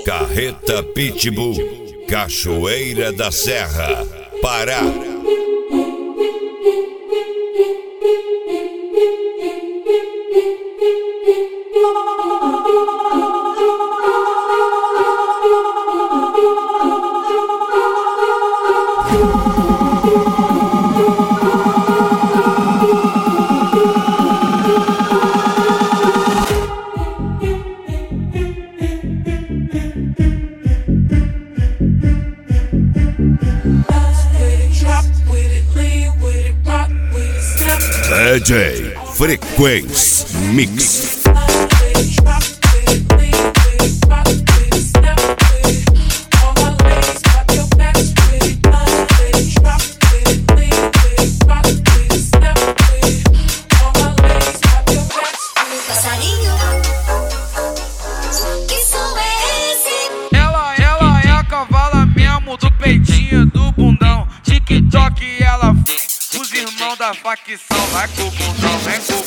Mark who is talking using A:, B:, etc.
A: Carreta Pitbull, Cachoeira da Serra, Pará. DJ Frequência Mix.
B: Passarinho, que som é esse?
C: Ela é a cavala mesmo do peitinho do bundão. TikTok ela os irmãos da facção. Vai com o bundão, vem com